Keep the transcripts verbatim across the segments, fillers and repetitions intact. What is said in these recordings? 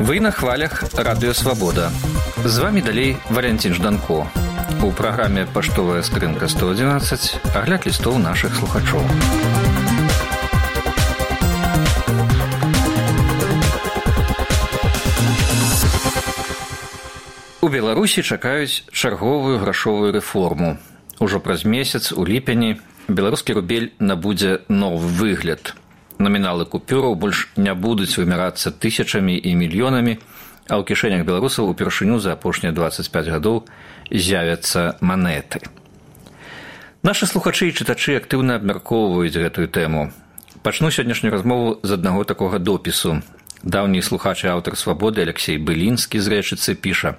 Вы на хвалях Радыё Свабода. З вами далей Валентин Жданко. У праграме «Паштовая скрынка сто одиннадцать» агляд лістоў нашых слухачоў. У Беларусі чакаюць чарговую грашовую рэформу. Ужо праз месяц, у ліпені, беларускі рубель набудзе новы выгляд. Наміналы купюраў больш не будуць вымярацца тысячамі і мільёнамі, а ў кішэнях беларусаў упершыню за апошнія дваццаць пяць гадоў з'явяцца манеты. Нашы слухачы і чытачы актыўна абмяркоўваюць гэтую тэму. Пачну сённяшнюю размову з аднаго такога допісу. Даўні слухач і аўтар «Свабоды» Алексей Былінскі з Рэчыцы піша: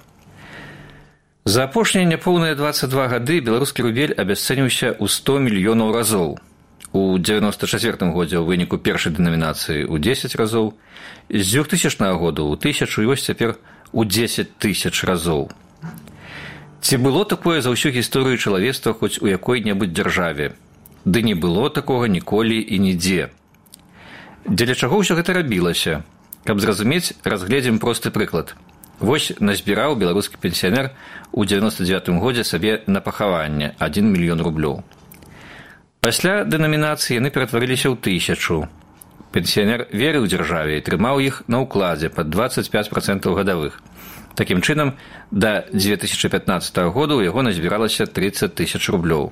«За апошнія няпоўныя дваццаць два гады беларускі рубель абясцэніўся ў сто мільёнаў разоў. У дзевяноста чацвёртым годзе ў выніку першай дэнамінацыі ў дзесяць разоў, з дзвюхтысячнага году ў тысячу і вось цяпер у дзесяць тысяч разоў. Ці было такое за ўсю гісторыю чалавецтва хоць у якой-небудзь дзяржаве? Ды не было такога ніколі і нідзе. Дзеля чаго ўсё гэта рабілася? Каб зразумець, разгледзім просты прыклад. Вось назбіраў беларускі пенсіянер у дзевяноста дзевятым годзе сабе на пахаванне адзін мільён рублёў. Пасля дэнамінацыі яны ператварыліся ў тысячу. Пенсіянер верыў дзяржаве і трымаў іх на ўкладзе пад дваццаць пяць працэнтаў гадавых. Такім чынам, да дзве тысячы пятнаццатага году ў яго назбіралася трыццаць тысяч рублёў.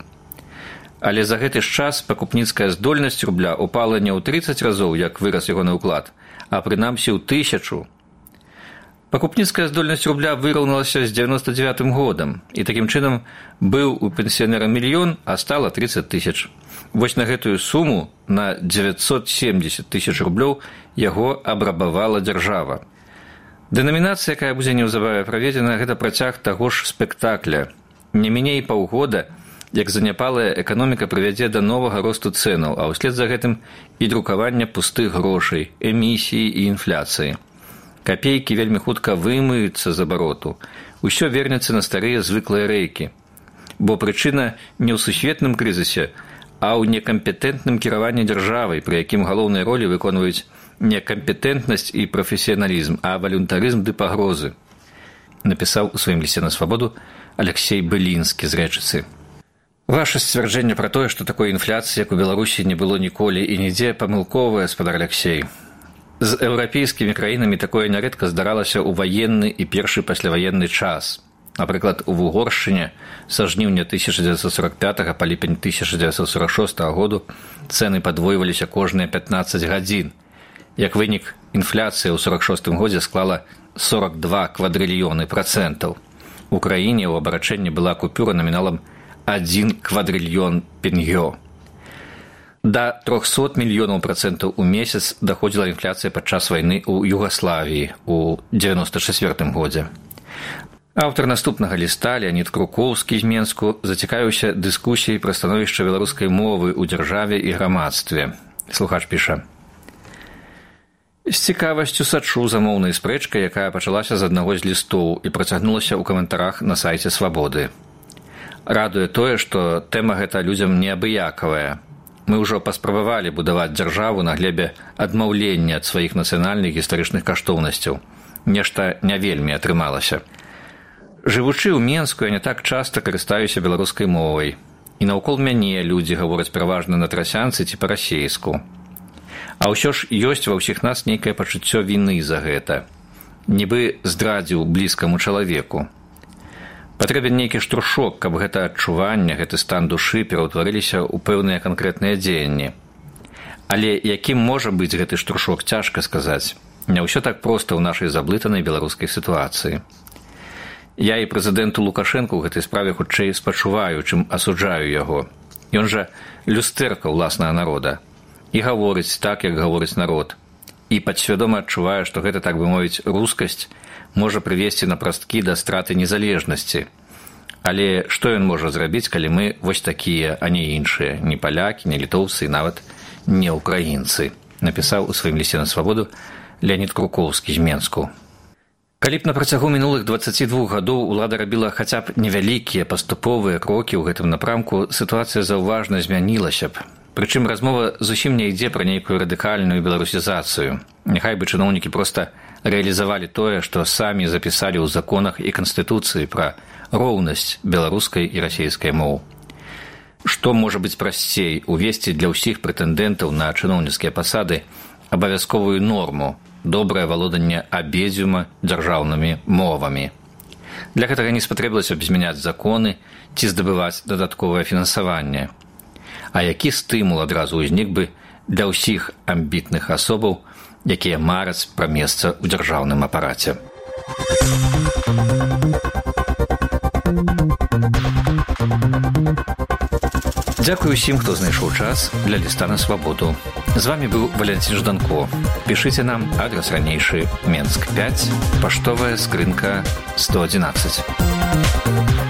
Але за гэты ж час пакупніцкая здольнасць рубля упала не ў трыццаць разоў, як вырас яго на ўклад, а прынамсі ў тысячу. Пакупніцкая здольнасць рубля выраўналася з дзевяноста дзевятым годам, і такім чынам быў у пенсіянера мільён, а стала трыццаць тысяч. Вось на гэтую суму, на дзевяцьсот семдзесят тысяч рублёў, яго абрабавала дзяржава. Дэнамінацыя, якая будзе неўзабаве праведзена, гэта працяг таго ж спектакля. Не меней паўгода, як заняпалая эканоміка прывядзе да новага росту цэнаў, а ўслед за гэтым і друкавання пустых грошай, эмісіі і інфляцыі. Капейкі вельмі хутка вымыюцца з абароту. Усё вернецца на старыя звыклыя рэйкі. Бо прычына не ў сусветным крызісе, а ў некампетэнтным кіраванні дзяржавай, пры якім галоўныя ролі выконваюць не кампетэнтнасць і прафесіяналізм, а валюнтарызм ды пагрозы, напісаў у сваім лісце на Свабоду Алексей Былінскі з Рэчыцы. Ваше сцвярджэнне пра тое, што такой інфляцыі, як у Беларусі, не было ніколі і нідзе, памылковае, спадар Алексей. З еўрапейскімі краінамі такое нярэдка здаралася ў ваенны і першы пасляваенны час. Напрыклад, у Угоршчыне са жніўня тысяча дзевяцьсот сорок пятага па ліпень тысяча дзевяцьсот сорок шостага году цэны падвойваліся кожныя пятнаццаць гадзін. Як вынік, інфляцыя ў сорок шостым годзе склала сорок два квадрыльёны працэнтаў. У краіне ў абарачэнні была купюра наміналам адзін квадрыльён пенгё. Да трохсот мільёнаў працэнтаў у месяц даходзіла інфляцыя падчас вайны ў Югаславіі ў дзевяноста чацвёртым годзе. Аўтар наступнага ліста, Леанід Крукоўскі з Менску, зацікавіўся дыскусіяй пра становішча беларускай мовы ў дзяржаве і грамадстве. Слухач піша: «З цікавасцю сачу за моўнай спрэчкай, якая пачалася з аднаго з лістоў і працягнулася ў каментарах на сайце Свабоды. Радуе тое, што тэма гэта людзям неабыякавая. Мы ўжо паспрабавалі будаваць дзяржаву на глебе адмаўлення ад сваіх нацыянальных гістарычных каштоўнасцяў. Нешта не вельмі атрымалася. Жывучы ў Менску, я не так часта карыстаюся беларускай мовай. І наўкол мяне людзі гавораць пераважна на трасянцы ці па-расейску. А ўсё ж ёсць ва ўсіх нас нейкае пачуццё віны за гэта. Нібы здрадзіў блізкаму чалавеку. Патрэбен нейкі штуршок, каб гэта адчуванне, гэты стан душы пераўтварыліся ў пэўныя канкрэтныя дзеянні. Але якім можа быць гэты штуршок, цяжка сказаць. Не ўсё так проста ў нашай заблытанай беларускай сітуацыі. Я і прэзідэнту Лукашэнку ў гэтай справе хутчэй спачуваю, чым асуджаю яго. Ён жа люстэрка ўласнага народа. І гаворыць так, як гаворыць народ. І падсвядома адчувае, што гэта, так бы мовіць, рускасць можа прывесці на прасткі да страты незалежнасці. Але што ён можа зрабіць, калі мы вось такія, а не іншыя, не палякі, не літоўцы і нават не ўкраінцы, напісаў у сваім лісце на Свабоду Леанід Крукоўскі з Менску. Калі б на працягу мінулых дваццаці двух гадоў улада рабіла хаця б невялікія паступовыя крокі ў гэтым напрамку, сітуацыя заўважна змянілася б. Прычым размова зусім не ідзе пра нейкую радыкальную беларусізацыю. Няхай бы чыноўнікі проста рэалізавалі тое, што самі запісалі ў законах і канстытуцыі пра роўнасць беларускай і расейскай моў. Што можа быць прасцей увесці для ўсіх прэтэндэнтаў на чыноўніцкія пасады абавязковую норму добрае валоданне абедзвюма дзяржаўнымі мовамі. Для гэтага не спатрэбілася б змяняць законы ці здабываць дадатковае фінансаванне. А які стымул адразу ўзнік бы для ўсіх амбітных асобаў, якія мараць пра месца ў дзяржаўным апараце. Дзякую усім, хто знайшоў час для ліста на свабоду. З вами быў Валентин Жданко. Пішыце нам адрес ранейшы Менск пяць, паштовая скрынка сто адзінаццаць.